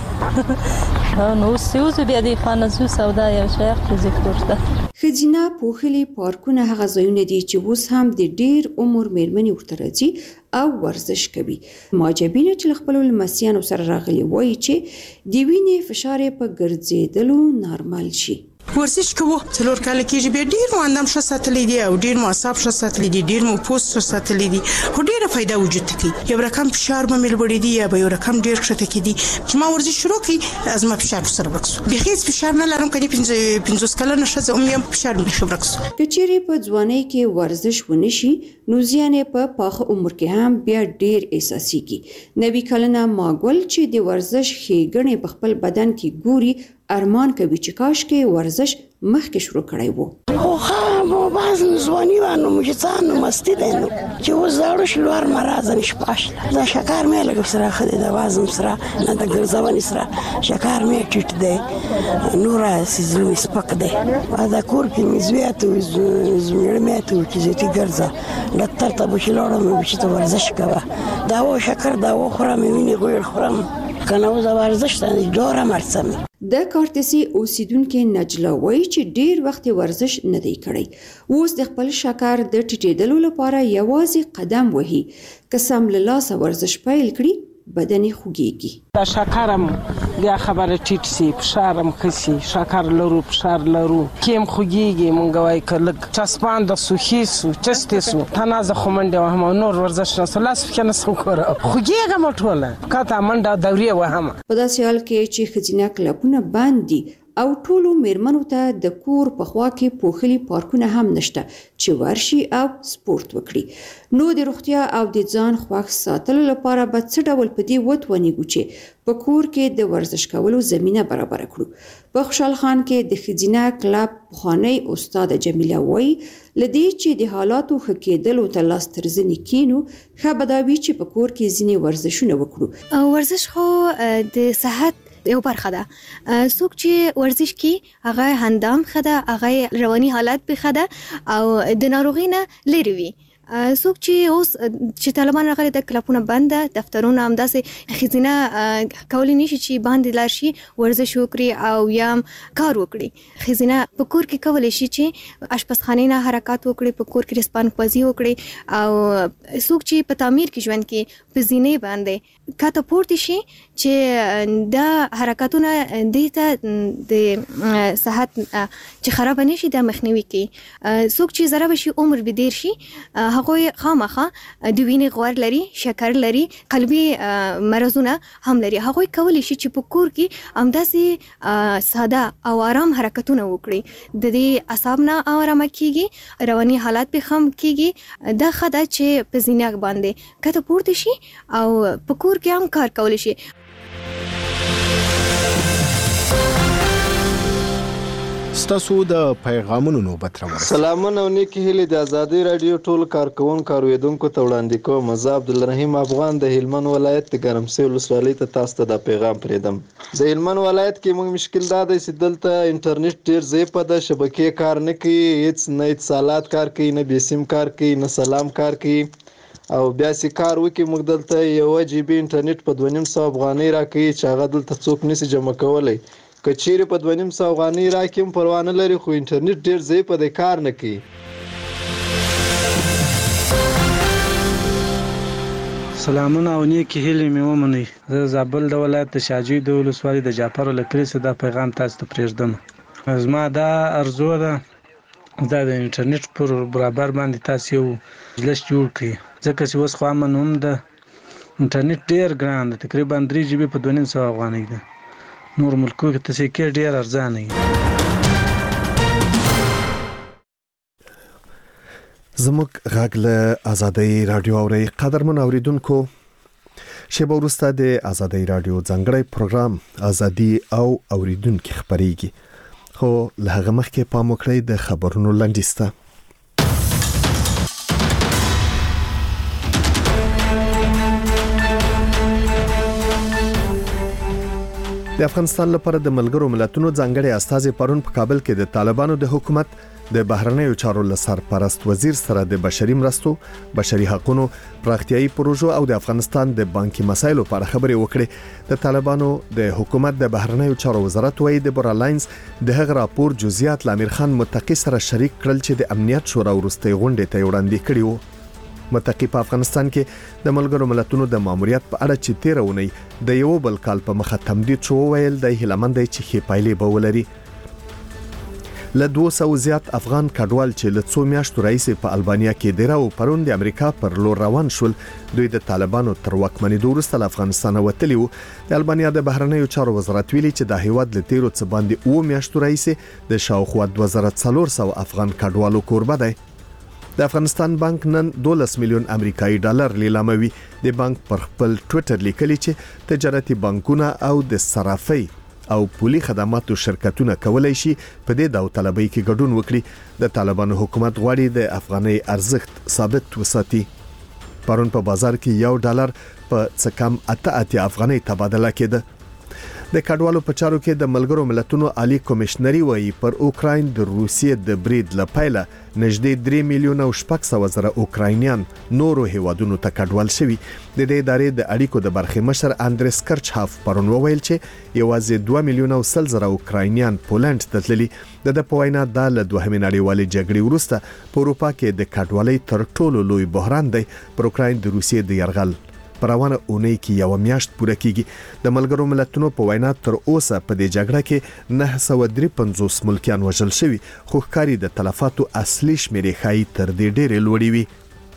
پټي نو سوزو بیا دی خانه زو سودا یو شیخ فزیک ورته. ښځینه پوښلي پارکونه هغه ځایونه دي چې اوس هم د ډیر عمر میرمنې ورته راځي او ورزش کوي. معجبینه چې له خپلو لمسیانو سره راغلي وایي چې د وینې فشار یې په ګرځېدلو نارمل شي. ورزش کوو څلور کاله کېږي، بیا ډېر مو اندام ښه ساتلی دی او ډېر مو اعصاب ښه ساتلی دي، ډېر مو پوست ښه ساتلی دي، خو ډېره فایده وجود ته کوي. یو رقم فشار به مې لوړېدي یا به یو رقم ډېر ښکته کېدي چې ما ورزش شروع کړي زما فشار ورسره ورک شو. بیخي هېڅ فشار نه لرم، که دې پنځوس کلنه ښځه هم یم فشار مې بیخي ورک شو. که چیرې په ځوانۍ کې ورزش ونه شي نو زیان یې په پاخه عمر کې هم بیا ډېر احساسېږي. نوي کلنه ماګل چې د ورزش ښېګڼې په خپل بدن کې ګوري ارمان کوي چې کاش کې ورزش مخکې شروع کړی وو. خو خو بعض ځواني وانه مجتان مستی دی نو چې اوس زاړه شلوار مرازن شپاشله دا شکر مې لږ سره خدي د وازم سره نه د ګرځونې سره شکر مې ټیټ دی نور سیزلو سپک دی دا کور کې مې زیات زمړ مې ته چې زیاتې ګرځا ډاکټر ته به شلوړم چې ته ورزش کوه دا و شکر دا و خورم ویني ګویر خورم کنه و ورزش ته جوړه مرسم. د کارتسي اوسیدونکو نجلا وایي چې ډیر وخت ورزش نه دی کړی، اوس د خپل شکر د ټیټېدلو لپاره یوازې قدم وهي. که سم له لاسه ورزش پیل کړي بدن یې خوږیږي. دا شکرم بیا خبره ټیټ سي، فشارم ښه سي، شکر لرو فشار لرو، کیم خوږیږي. مونږ وایي که لږ چسپانده سو ښې سو چستې سو تنازه خو منډې وهم نور ورزش نه سو لاس پکې نه سو کوره خوږیږم ټوله کاته منډه دورې وهم. په داسې حال کې چې ښځینه کلبونه بند دي او ټولو میرمنو ته د کور په خوا کې پوښلي پارکونه هم نشته چې ورشي او سپورت وکړي. نو د روغتیا او د ځان خوښ ساتلو لپاره به څه ډول په دې وتوانیږو چې په کور کې د ورزش کولو زمینه برابر کړو. په خوشحال خان کې د ښځینه کلب پخوانۍ استاد جمیله وایي لدې چې د حالاتو ښه کېدلو ته لاس تر زنې کینو ښه به دا وي چې په کور کې ځینې ورزشونه وکړو. ورزش خو د صحت یو برخه ده. څوک چې ورزش کوي هغه اندام ښه ده، هغه رواني حالت به ښه ده او د ناروغۍ نه لرې وي. څوک چې اوس چې طالبان راغلي د کلبونه بند ده، دفترونه همداسې ښځینه کولی نشي چې باندې لاړ شي ورزش وکړي او یا کار وکړي. ښځینه په کور کې کولی شي چې اشپزخانې نه حرکات وکړي، په کور کې رسپانپزي وکړي او څوک چې په تعمیر کې ژوند کوي په زینې باندې کاته پورته شي چې دا حرکاتونه دې ته د صحت چې خراب نه شي دا مخنیوي کوي. څوک چې ضرب شي عمر به ډیر شي هغوی خامخا د وینې غوړ لري، شکر لري، قلبي مرزونه هم لري. هغوی کولی شي چې په کور کې همداسې ساده او آرام حرکتونه وکړي. د دې اعصاب نه آرامه کیږي، رواني حالات به هم کیږي. دا ښه ده چې په زینه باندې کته پورته شي او په کور کې هم کار کولی شي. ستاسو د پیغامونو نوبت راورسېده. سلامونه او نیکی هیلې د ازادي رادیو ټول کارکونکو اوریدونکو ته وړاندې کوم. زه عبدالرحیم افغان د هلمند ولایت د ګرمسیر ولسوالۍ ته تاسو ته دا پیغام پرېږدم. د هلمند ولایت کې موږ مشکل دا دی چې دلته انټرنیټ ډېر ضعیفه ده، شبکې کار نه کوي، هېڅ نه اتصالات کار کوي، نه بېسیم کار کوي، نه سلام کار کوي. او بیا چې کار وکړي موږ دلته یوه جی بي انټرنیټ په دوه نیم سوه افغانۍ راکوي چې هغه دلته څوک نشي جمع کولی. که چیرې په دوه نیم سوه افغانۍ راکړي هم پروا نه لري، خو انټرنیټ ډېر ضعیفه دی، کار نه کوي. سلامونه او نیکې هیلې مې ومنئ. زه زابل د ولایت د شاجوی د ولسوالۍ د جعفر له کلي څخه دا پیغام تاسو ته پرېږدم. زما دا ارزو ده دا د انټرنیټ پر برابر باندې تاسو یو مجلس جوړ کړئ ځکه چې اوس خو امن هم د انټرنیټ ډیر ګران دی، تقریبا درې جی بي په دوه نیم سوه افغانۍ ده. نور ملکو کې ته کې ډیر ارزانه دی. زموږ غږ له آزادۍ رادیو اوري قدرمن اوریدونکو، شیبه وروسته د آزادۍ رادیو ځانګړی پروګرام آزادي او اوریدونکو خبريږي، خو له هغه مخکې پام وکړئ د خبرونو لنډیز ته. د افغانستان لپاره د ملګرو ملتونو ځانګړي استازي پرون په کابل کې د طالبانو د حکومت د بهرنیو چارو سرپرست وزیر سره د بشري مرستو، بشري حقوقو، پراختیايي پروژو او د افغانستان د بانکي مسایلو په اړه خبرې وکړې. د طالبانو د حکومت د بهرنیو چارو وزارت وایي د بورالاینز د هغه راپور جزئیات لامیر خان متقی سره شریک کړل چې د امنیت شورا وروستي غونډې ته وړاندې کړي وو. متقی په افغانستان کې د ملګرو ملتونو د ماموریت په اړه چې تیر ونی د یو بل کال په مخه تمدید شو ویل د هیلمند چې خې پایلې به ولري. له دوه سوه زیات افغان کډوال چې له څو میاشتو راهیسې په البانیا کې ډیره او پرون د امریکا پر لور روان شول، دوی د طالبانو تر واکمنۍ وروسته له افغانستان وتلي وو. د البانیا د بهرنیو چارو وزارت ویلي چې د هیواد له تیرو څه باندې اوه میاشتو راهیسې د شاوخوا دوه زره څلور سوه افغان کډوالو کوربه دی. د افغانستان بانک نن دولس میلیون امریکایي ډالر لیلاموي. د بانک پر خپل ټوئیټر لیکلي چې تجارتي بانکونه او د صرافۍ او پولي خدماتو شرکتونه کولای شي په دې داوطلبۍ کې ګډون وکړي. د طالبانو حکومت غواړي د افغانۍ ارزښت ثابت وساتي. پرون په بازار کې یو ډالر په څه کم اته اتیا افغانۍ تبادله کېده. د کډوالو په چارو کې د ملګرو ملتونو عالی کمشنري وایي پر اوکراین د روسیې د برید لپاره نږدې درې میلیونه او شپږ سوه زره اوکراینیان نورو هیوادونو ته کډوال شوي. د دې ادارې د اړیکو د برخې مشر اندریس کرچهاف پرون وویل چې یوازې دوه میلیونه او سل زره اوکراینیان پولند ته تللي. د د په وینا د له دوهمې نړیوالې جګړې وروسته په اروپا کې د کډوالۍ تر ټولو لوی بحران دی. پر اوکراین د روسیې د یرغل پروانه اونۍ کې یو میاشت پوره کیږي. د ملګرو ملتونو په وینا تر اوسه په دې جګړه کې نه سوه درې پنځوس ملکیان وژل شوي، خو ښکاري د تلفاتو اصلي شمیرې ښایي تر دې ډېرې لوړې وي.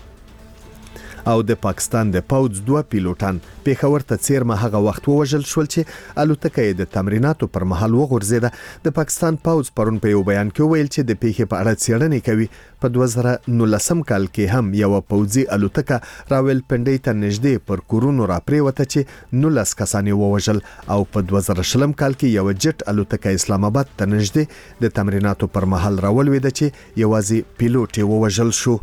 او د پاکستان د پوځ دوه پیلوټان پیښور ته څیرمه هغه وخت ووژل شول چې الوتکه یې د تمریناتو پر مهال وغورځیده. د پاکستان پوځ پرون په یو بیان کې ویل چې د پیښې په اړه څېړنې کوي. په دوه زره نولسم کال کې هم یو پوځي الوتکه راولپنډۍ ته نږدې پر کورونو راپریوته چې نولس کسان یې ووژل، او په دوه زره شلم کال کې یو جټ الوتکه اسلام آباد ته نږدې د تمریناتو پر مهال راولویده چې یوازې پیلوټ یې ووژل شو.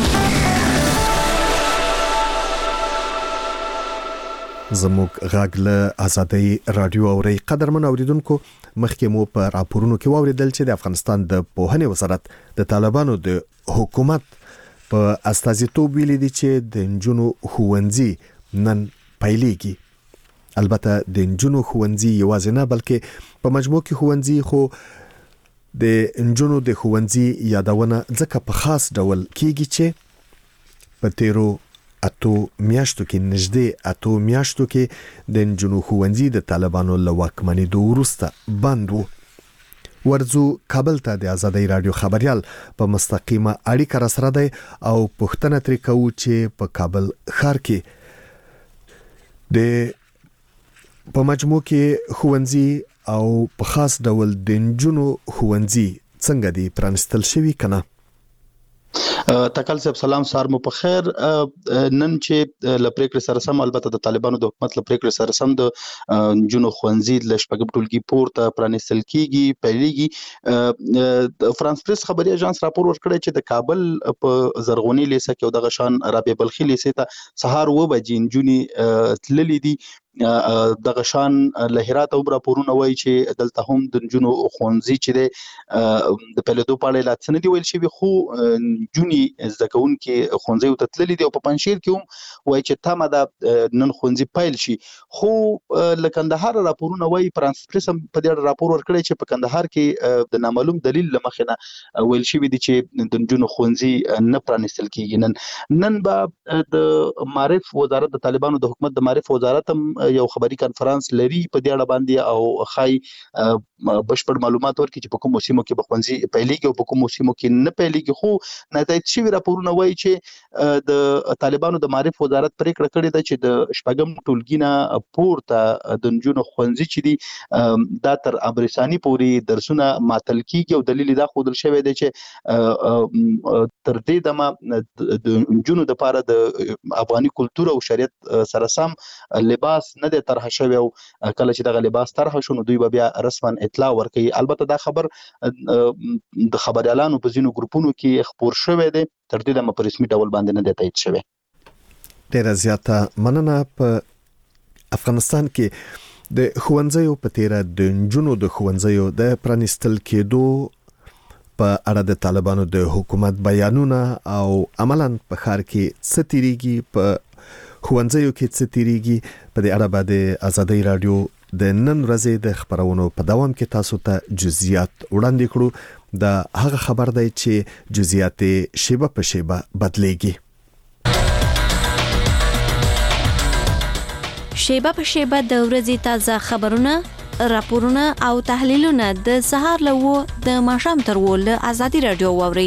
زموږ غږ له آزادۍ رادیو اوري قدرمن اوریدونکو، مخکې مو په راپورونو کې واوریدل چې د افغانستان د پوهنې وزارت د طالبانو د حکومت په استازیتوب ویلي دي چې د نجونو ښوونځي نن پیلېږي. البته د نجونو ښوونځي یوازې نه بلکې په مجموع کې ښوونځي، خو د نجونو د ښوونځي یادونه ځکه په خاص ډول کیږي چې په تیرو اتو میاشتو کې نږدې اتو میاشتو کې د نجونو ښوونځي د طالبانو له واکمنېدو وروسته بند وو. ورځو کابل ته د آزادۍ رادیو خبريال په مستقیمه اړیکه را سره دی او پوښتنه ترې کوو چې په کابل ښار کې د په مجموع کې ښوونځي او په خاص ډول د نجونو ښوونځي څنګه دي پرانستل شوي کنه؟ تکل صاحب سلام، سار مو په خیر. نن چې لپریکړه سره سم البته د طالبانو د حکومت لپریکړه سره سم د جنو خوانزي د شپږم ټولګي پورته پرانستل کیږي پیلېږي. فرانس پریس خبري اژانس راپور ورکړی چې د کابل په زرغونی لیسه کې دغه شان رابعه بلخي لیسه ته سهار و بجې نجونی تللې دي. دغه شان له هرات او راپورونه وایي چې دلته هم د نجونو خوانزي چې د پیلېدو په اړه لاڅنه دی ویل شوی، خو جونی زکون کې خوانزي او تتللې دی او په پنځشیر کې هم وایي چې تمه د نن خوانزي پیل شي. خو له کندهار راپورونه وایي فرانس پریس په دې راپور ورکړی چې په کندهار کې د نامعلوم دلیل لمخنه ویل شوی دی چې د نجونو خوانزي نه پرانستل کیږي. نن نن به د معرف وزارت د طالبانو د حکومت د معرف وزارت هم یو خبري کانفرنس لري په دې اړه باندې او خای بشپړ معلومات ورکړي چې په کوم موسمو کې بخونځي پیلېږي او په کوم موسمو کې نه پیلېږي. خو نتایج شوی راپورونه وایي چې د طالبانو د معرف وزارت پریکړه کړې ده چې د شپږم ټولګي نه پورته د نجونو ښوونځي چې دي دا تر ابرساني پورې درسونه ماتل کیږي او دلیل دا خودل شوی دی چې تر دې دمه د نجونو د لپاره د افغاني کلچر او شریعت سره سم لباس نه د طرح شوی او کله چې دغه لباس طرح شونه دوی بیا رسما اطلاع ورکړي. البته دا خبر د خبريالانو په ځینو ګروپونو کې خبر شوی دی تر دې دمه په رسمي ډول باندې نه دی تایید شوی. ډیره زیاته مننه. په افغانستان کې د ښوونځیو په تیره د نجونو د ښوونځیو د پرانیستل کېدو په اړه د طالبانو د حکومت بیانونه او عملاً په ښار کې څه تیریږي په ښوونځیو کې څه تیریږي په دې اړه باندې ازادي رادیو د نن ورځې د خبرونو په دوام کې تاسو ته جزئیات وړاندې کړو. دا هغه خبر دی چې جزئیات شیبه په شیبه بدلیږي. شیبه په شیبه د ورځې تازه خبرونه، راپورونه او تحلیلونه د سهار له و د ماښام تر و له ازادي رادیو واوري.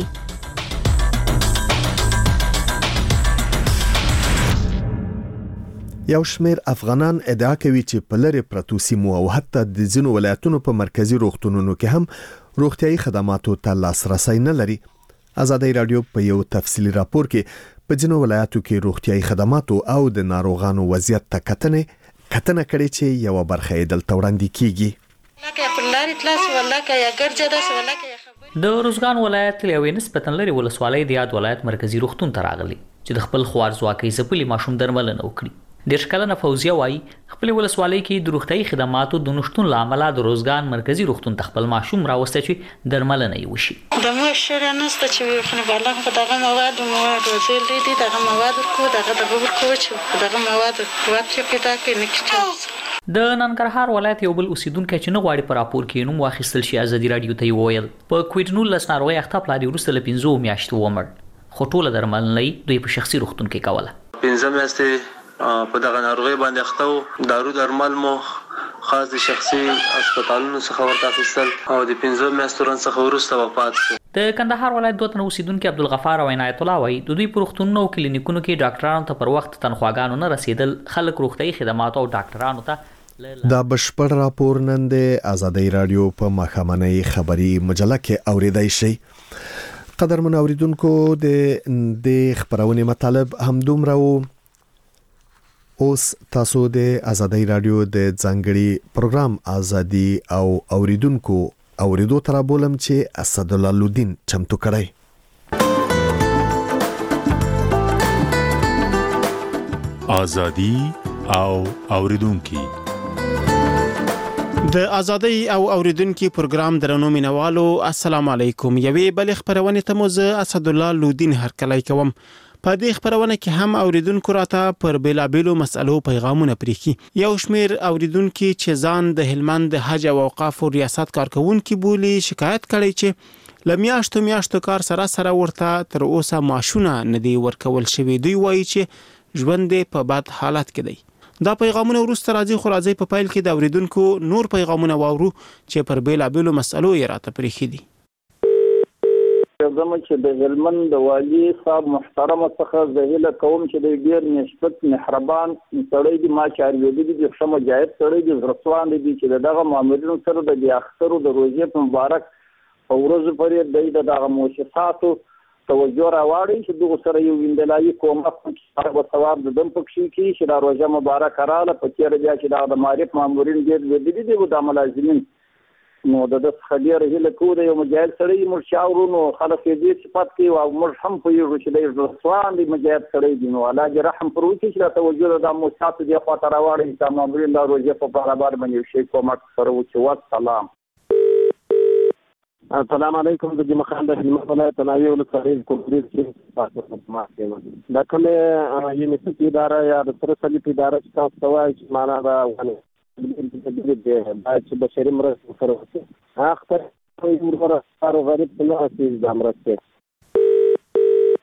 یو شمیر افغانان ادعا کوي چې په لری پرتو سیمو او حتی د ځینو ولایتونو په مرکزی روغتونونو کې هم روغتيایي خدماتو ته لاسرسي نه لري. ازادي رادیو په یو تفصیلی راپور کې په ځینو ولایتو کې روغتيایي خدماتو او د ناروغانو وضعیت ته کتنه کتنه کړي چې یو برخه یې دلته وړاندې کیږي. لکه په لاري تلاس ولکه یا ګرځه داس ولکه د روزګان ولایت یوې نسبتاً لري ولسوالۍ د یاد ولایت مرکزی روغتون ته راغلي چې د خپل خوارزواکۍ ځپلي ماشوم درملنه وکړي. د شکلنه فوزیه وای خپل ولسوالۍ کې د روغتي خدماتو د نشټون لامل د روزګان مرکزی روغتون تخپل ماشوم راوسته چې درملنه یې وشي. د مو شر نسته چې خو بالغ په دغه مواد مواد وزیل دي دغه مواد کو دغه دغه کو چې دغه مواد قوت پیدا کوي نکټ. د ننګرهار ولایت یو بل اوسیدونکو چې نه غواړي پر راپور کې نوم واخیستل شي ازادي رادیو ته ویل په کویډ نولس ناروغي اخته پلا دی ورسته ل پنځو میاشتو ومړ خو ټوله درملنه دوی په شخصي روغتون کې کوله. پنځه میاشتې په دغه ناروغي باندې اخته دارو درمل مو خاص د شخصي هسپتالونو څخه ورته اخیستل او د پنځه میاشتو رن څخه وروسته وفات شو. د کندهار ولایت دوه تنه اوسیدونکو عبدالغفار او عنایت الله وای د دوی پروختونو او کلینیکونو کې ډاکټرانو ته پر وخت تنخواګانو نه رسیدل خلک روغتي خدمات او ډاکټرانو ته دا بشپړ راپور نن د ازادي رادیو په مخامنۍ خبري مجله کې اوریدای شي. قدرمن اوریدونکو د د خبرونه مطلب هم دومره وو. اوس تاسو د ازادي رادیو د ځانګړي پروګرام ازادي او اوریدونکو اوریدو تر بولم چې اسد الله لودین چمتو کړی. ازادي او اوریدونکو د ازادي او اوریدونکو پروګرام درنو مینوالو السلام علیکم. یوې بل خبرونه ته مو زه اسد الله لودین هرکلی کوم. په دې خبرونه کې هم اوریدونکو راته پر بیلابیلو مسالو پیغامونه پریخي. یو شمیر اوریدونکو چې ځان د هلمند د حج او اوقاف ریاست کارکونکو بولی شکایت کړي چې لمیاشتو میاشتو کار سره سره ورته تر اوسه معاشونه نه دی ورکول شوی. دوی وایي چې ژوند په بد حالت کې دی. دا پیغامونه ورسته راځي خو راځي په پایل کې د اوریدونکو نور پیغامونه واورو چې پر بیلابیلو مسالو یې راته پریخي دي. زموږ چې د هلمند د والی صاحب محترم څخه زهیله کوم چې د ډیر نسبت مهربان سړی دی ما چارې دي د شمه جایز سړی دی زرسوان دي چې دغه مامورینو سره د بیا اخترو د روزې په مبارک او ورځ پرې د دغه مؤسساتو توجه راوړي چې دغه سره یو ویندلای کوم په ثواب د دم پکې کې چې د روزه مبارک رااله په تیر بیا چې د معرف مامورین ډیر دي دي د ملازمین نو د خبر هله کو د یو مجاهد سړی مرشاورو نو خلک دې صفات کوي او موږ هم په یو چې د ځوان دی مجاهد سړی دی نو الله دې رحم پروي چې توجه د موسات دی خو تر راوړي چې مامورین د روزه په برابر باندې شي کومک سره وچو والسلام. السلام علیکم د جمع خان د هلمند ولایت تناوی ولسوالۍ کومریز کې تاسو ما کوي دا کومه یونیورسيټي اداره یا د ترسلی اداره چې تاسو توای چې معنا دا ونه باید چې بشري مرسته سره وشي اخر یو ورته غریب نه اساس د مرسته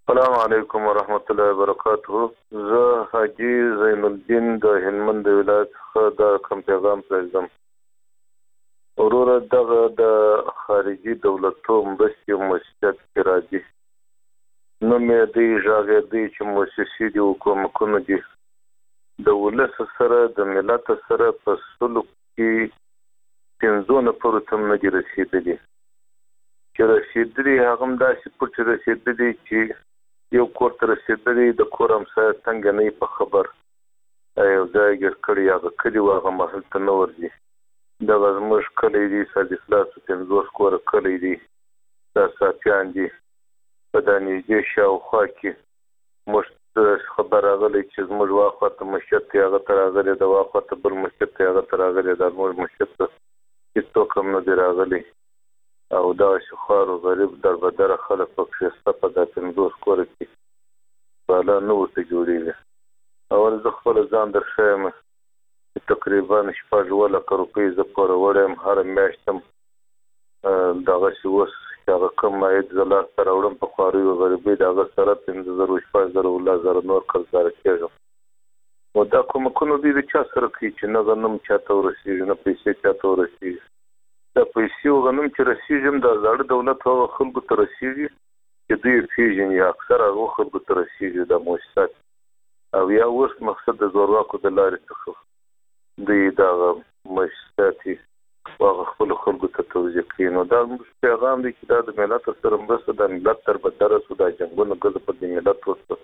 السلام علیکم ورحمت الله وبرکاته. زه حاجی زین الدین د هلمند ولایت څخه د کوم پیغام پرېږدم. وروره دغه د خارجي دولتو مرستې او موسسات کې راځي. نو مې دی غږ دی چې موسسې دي حکومتونه دي د ولس سره د ملت سره په سلوک کې پنځونه پورې تم نه دي رسېدلي. چې رسېدلي هغه هم داسې پټ رسېدلي چې یو کور ته رسېدلی د کور همسایه څنګه نه په خبر یو ځای ګیر کړي هغه کلي و هغه محل ته نه ورځي. دغه زموږ کلی دی صادقلاس پنځوس کوره کلی دی دا صافیان دي په دا نږدې شاوخوا کې موږ خبر راغلی چې زموږ واخوا ته مسجد دی هغه ته راغلی د واخوا ته بل مسجد دی هغه ته راغلی دا زموږ مسجد ته هېڅوک هم نه دی راغلی او دغسې خوار و غریب دربدره خلک پکښې شته په دا پنځوس کوره کې بالا نه ورته جوړېږي. اول زه خپله ځان در ښیم چې تقریبا شپږ اووه لکه روپۍ زه پوره وړی یم هره میاشت هم دغسې اوس چې هغه کوم عاید زه لاسته راوړم په خوارۍ و غریبۍ د هغه سره پنځه زره شپږ زره اوله زره نور قرضداره کېږم. نو دا کومکونه دوی د چا سره کوي چې نه غنم چاته ورسېږي نه پیسې چاته ورسېږي. دا پیسې او غنم چې رسېږي هم د زاړه دولت هغه خلکو ته رسېږي چې دوی یې پېژني اکثر هغو خلکو ته رسېږي دا موسسات او یا اوس مقصد د زورواکو د لارې څخه دوی دغه موسسات یې هغه خپلو خلکو ته توضیح کوي. نو دا زموږ پیغام دی چې دا د ملت سره مرسته د ملت تر بدره سو دا جنګونه ګزه په د ملت وسته.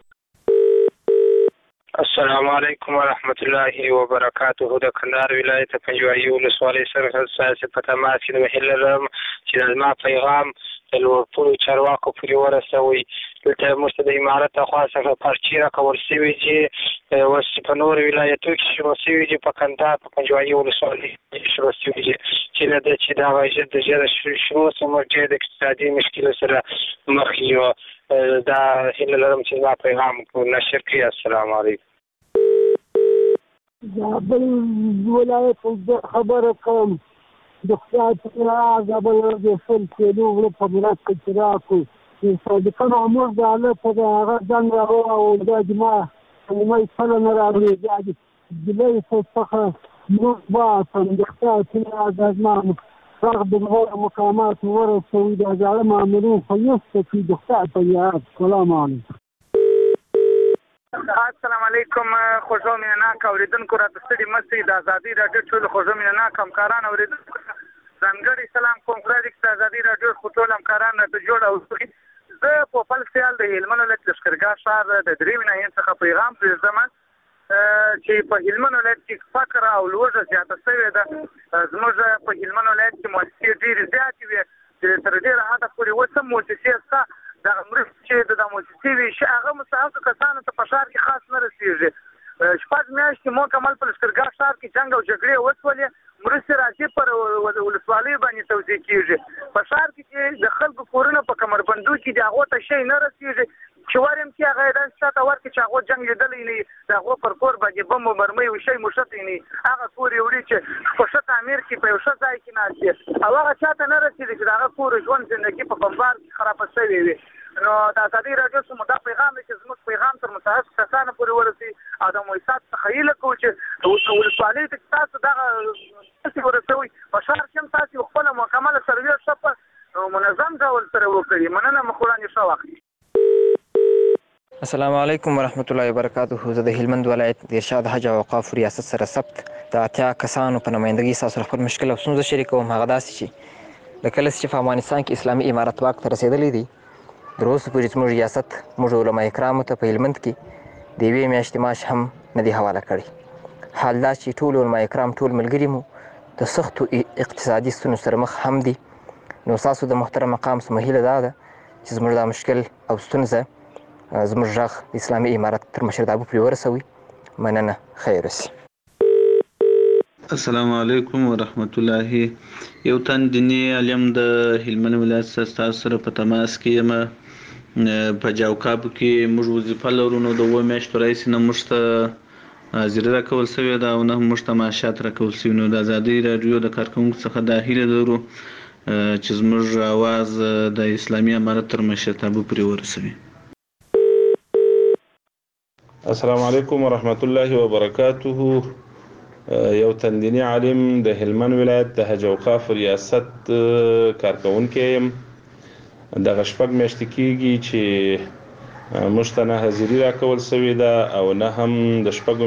السلام علیکم ورحمت الله وبرکاته. د کندهار ولایت پنجوایي ولسوالۍ سرحد سیاسي په تماس کې د محله لرم چې د زما پیغام د لوړپوړو چارواکو پورې ورسوئ. دلته موږ ته د امارت لخوا څخه پارچې راکول سوي چې اوس په نورو ولایتو کې شروع سوي دي په کندهار په پنجوایي ولسوالۍ کې شروع سوي دي چې نه ده چې دغه ژر د ژره شروع سو موږ ډېر د اقتصادي مشکلو سره مخ یو. دا هیله لرم چې زما پیغام نشر کړي. السلام علیکم. زابل ولایت خبره کوم د خدای په زابل د فل کېلو غلو په مراد کې چې راکو چې صادقانه عمر د الله په هغه ځان راو او د جماعه مې فل نه راوړي د دې څخه نو با څنګه چې د ځمان راغ د مقامات ورسوي د ځاله مامورین خو یې چې د خدای په یاد. سلام علیکم. السلام علیکم. خوږو مینناک اورېدونکو راته ستړي مه شئ. د ازادي راډیو ټولو خوږو مینناک همکاران اورېدونکو ځانګړی سلام کوم. خدای دې د ازادي راډیو خو ټول همکاران راته جوړ او زه په خپل خیال د هلمند ولایت لښکرګاه ښار د درېیمې ناحیې څخه پیغام پرېږدم چې په هلمند ولایت کې فقر او لوږه زیاته شوې ده. زموږ په هلمند ولایت کې مؤسسې ډېرې زیاتې وې چې تر ډېره حده پورې اوس هم مؤسسې شته. دغه مرستې چې د مؤسسې وي هغه مستحقو کسانو ته په ښار کې خاص نه رسېږي. شپږ میاشتې مکمل په لښکرګاه ښار کې جنګ او جګړې وشولې. مرستې راځي پر ولسوالیو باندې توزیع کېږي. په ښار کې چې د خلکو کورونه په کمربندو کې د هغو ته شی نه رسېږي چې ور یم چې هغه یې داسې چاته ورکړي چې هغو جنګ لیدلی نه وي د هغو پر کور باندې بم و مرمۍ و شی موښتی نه وي. هغه کور یې وړي چې په ښه تعمیر کې په یو ښه ځای کې ناست وي او هغه چاته نه رسېږي چې د هغه کور ژوند زندګي په بمبار کې خرابه شوې وي. نو د ازادي راډیو څخه دا پیغام دی چې زموږ پیغام تر متحقق کسانو پورې ورسي او د موسسات څخه هیله کوو چې ولسوالۍ ته چې تاسو دغه مرستې ورسوئ په ښار کې هم تاسو خپله مکمله سروې ښه په منظم ډول سره وکړي. مننه. مخ وړاندې ښه وخت. السلام علیکم ورحمت الله وبرکاته. زه د هلمند ولایت د ارشاد حج او اوقاف ریاست سره ثبت د اتیا کسانو په نمایندګۍ تاسو خپل مشکل او ستونزه شریکوم. هغه داسې چې د کله چې په افغانستان کې اسلامي امارت واک ته رسېدلی دی تر اوسه پورې زموږ ریاست موږ علما کرامو ته په هلمند کې د یوې میاشتې معاش هم نه دی حواله کړی. حال دا چې ټول علما کرام ټول ملګري مو د سختو اقتصادي ستونزو سره مخ هم دي. نو ستاسو د محترم مقام څخه هیله دا ده چې زموږ دا مشکل او ستونزه زموږ غږ د اسلامي امارت تر مشرتابه پورې ورسوي. مننه. خیر اوسئ. السلام علیکم ورحمت الله. یو تن دیني عالم د هلمند ولایت څخه سره په تماس کې یم. په جاوکاب کې موږ وظیفه لرو. نو د اووه میاشتو راهیسې نه موږ ته حاضري راکول سوې ده او نه موږ ته معاشات راکول سوي. نو د ازادي راډیو د کارکوونکو څخه دا هیله لرو چې زموږ اواز د اسلامي امارت تر مشرتابه پورې ورسوي. السلام علیکم ورحمت الله وبرکاته. یو تندینی عالم د هلمند ولایت د حج اوقاف ریاست کارکونکی یم. دغه شپږ میاشتې کېږي چې موږ ته نه حاضري راکول سوې ده او نه هم د شپږو